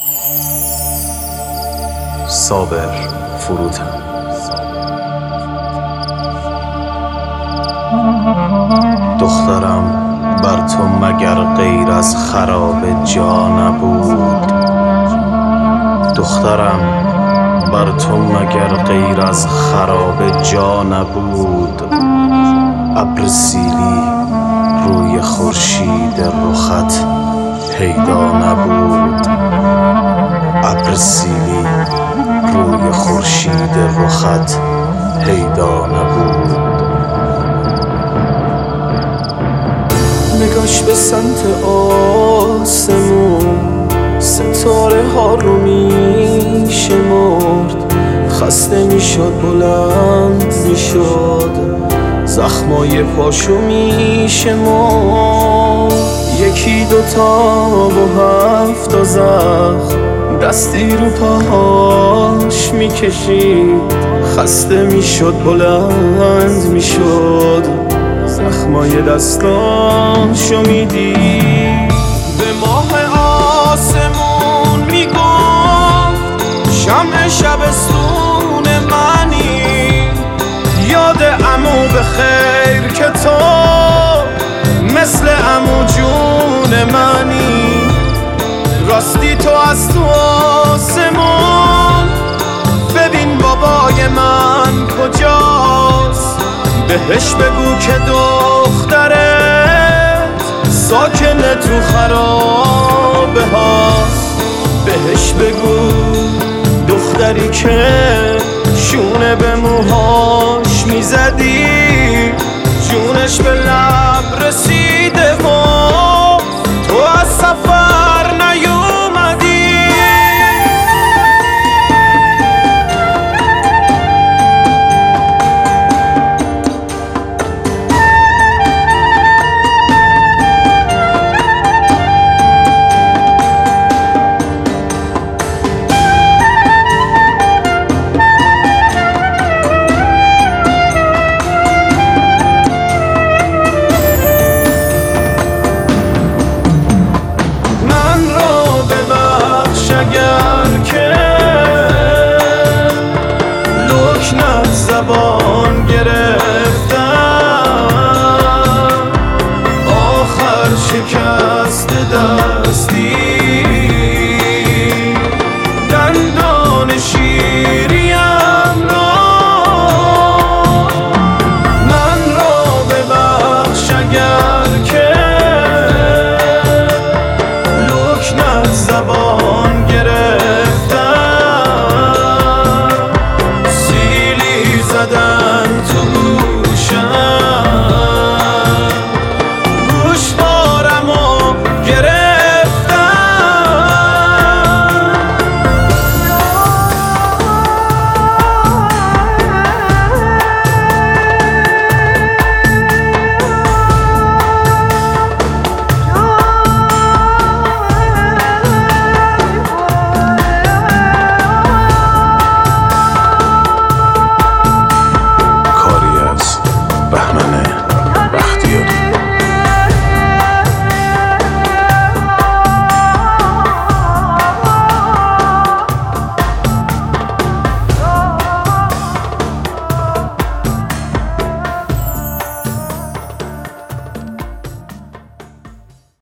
صابر فروتن. دخترم بر تو مگر غیر از خراب جا نبود؟ دخترم بر تو مگر غیر از خراب جا نبود؟ ابر سیلی روی خورشید رخت پیدا نبود؟ ابر سیلی روی خورشید رخت پیدا نبود؟ نگاش به سمت آسمون، ستاره ها رو می شمرد. خسته می شد، بلند می شد، زخمای پاشو می شمرد. یکی دوتا و 7 زخم دستی رو پاهاش می کشید. خسته می شد، بلند می شد، زخمای دستاشو میدید. به ماه آسمون میگفت شمع شبستون منی. یاد عمو به خیر که تو مثل عمو جون منی. راستی تو از تو آسمون ببین بابای من کجاست. بهش بگو که دخترت ساکن تو خرابه هاست. بهش بگو دختری که شونه به موهاش میزدی جونش به لب رسیده و تو از سفر نیومدی. اگر که لکنت زبان